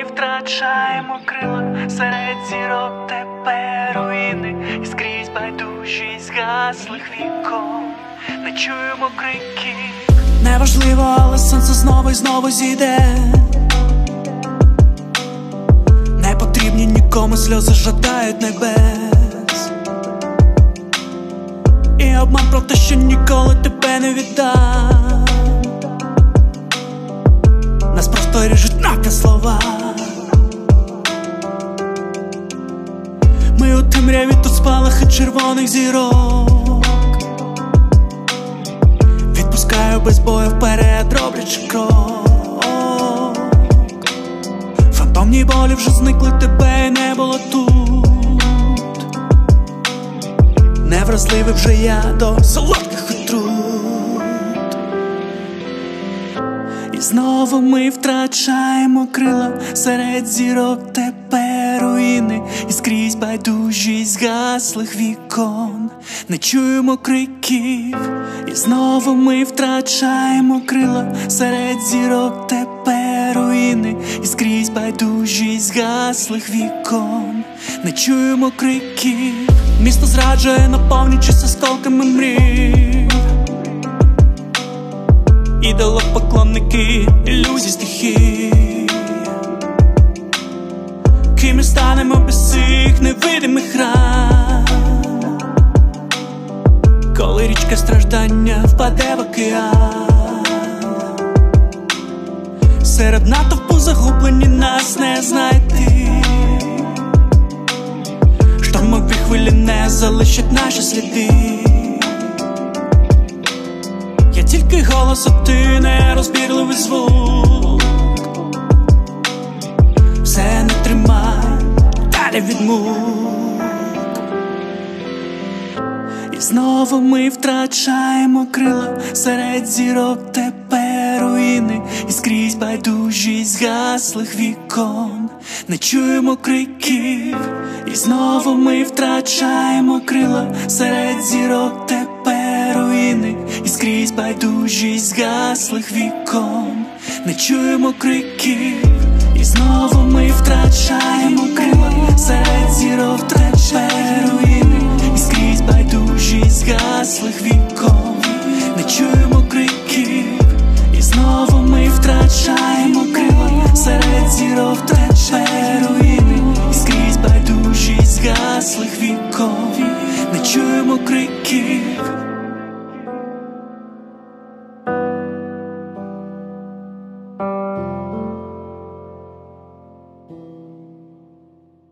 ми втрачаємо крила, серед зірок тепер руїни, і скрізь байдужість згаслих вікон, не чуємо криків. Неважливо, але сонце знову і знову зійде. Не потрібні нікому сльози жадають небес. І обман про те, що ніколи тебе не віддам. Нас просто ріжуть навпіл слова. Ми у темряві, тут спалахи червоних зірок. Відпускаю без бою вперед, роблячи крок. Фантомні болі вже зникли, тебе не було тут. Невразливий вже я до солодких отрут. І знову ми втрачаємо крила, серед зірок тепер руїни, і скрізь байдужість згаслих вікон, не чуємо криків. І знову ми втрачаємо крила, серед зірок тепер руїни, і скрізь байдужість згаслих вікон, не чуємо криків. Місто зраджує, наповнюючись осколками мрій. Ідолопоклонники, ілюзій стихій. Ким ми станемо без цих невидимих ран, коли річка страждання впаде в океан? Серед натовпу загублені нас не знайти. Штормові хвилі не залишать наші сліди. Я тільки голос, а ти нерозбірливий звук. Все не тримай, далі від мук. І знову ми втрачаємо крила, серед зірок тепер руїни, і скрізь байдужість згаслих вікон, не чуємо криків. І знову ми втрачаємо крила, серед зірок тепер руїни, і скрізь байдужість згаслих вікон, не чуємо криків. І знову ми втрачаємо крила, серед зірок тепер руїни, і скрізь байдужість згаслих вікон, не чуємо криків. І знову ми втрачаємо крила, серед зірок тепер руїни, і скрізь байдужість згаслих вікон, не чуємо криків.